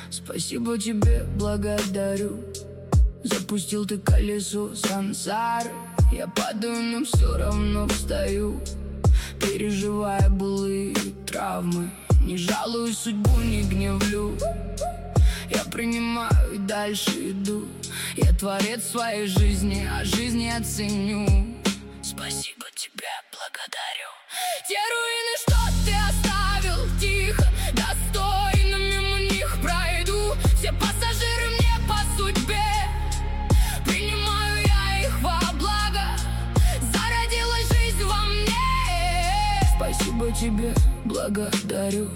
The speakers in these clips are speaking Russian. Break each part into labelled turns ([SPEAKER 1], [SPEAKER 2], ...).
[SPEAKER 1] Спасибо тебе, благодарю. Запустил ты колесо сансары. Я падаю, но все равно встаю, переживая былые травмы. Не жалую судьбу, не гневлю. Я принимаю и дальше иду. Я творец своей жизни, а жизнь я ценю. Спасибо тебе, благодарю. Те руины, что ты оставил, тихо, достойно мимо них пройду. Все пассажиры мне по судьбе, принимаю я их во благо. Зародилась жизнь во мне. Спасибо тебе, благодарю.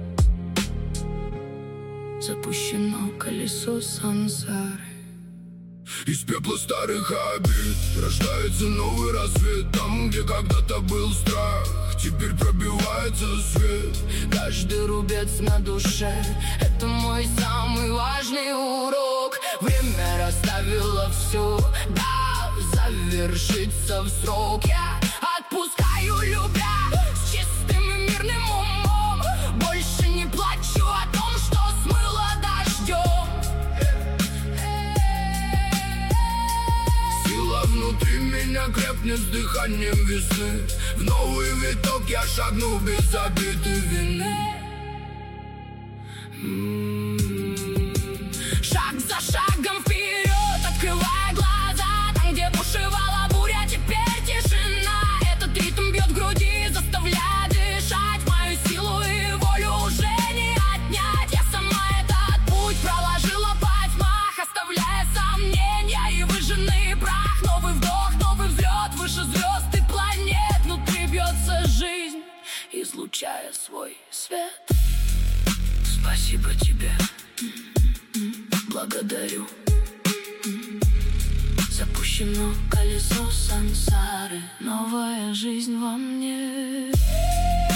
[SPEAKER 1] Запущено колесо сансары.
[SPEAKER 2] Из пепла старых обид рождается новый рассвет. Там, где когда-то был страх, теперь пробивается свет.
[SPEAKER 1] Каждый рубец на душе — это мой самый важный урок. Время расставило все, да, завершится в срок. Я отпускаю, любя, с чистым и мирным умом. Больше не плачу о том, что смыло дождем.
[SPEAKER 2] Внутри меня крепнет с дыханием весны. В новый виток я шагну без обид и вины.
[SPEAKER 1] Шаг за шагом вперед, открывая глаза. Там, где бушевала буря, теперь тишина. Этот ритм бьет в груди, заставляя дышать. Мою силу и волю уже не отнять. Я сама этот путь проложила по тьмах, оставляя сомнения и выжженный прах. Новый вдох, новый взлет, выше звезд и планет. Внутри бьется жизнь, излучая свой свет. Спасибо тебе, благодарю. Запущено колесо сансары. Новая жизнь во мне.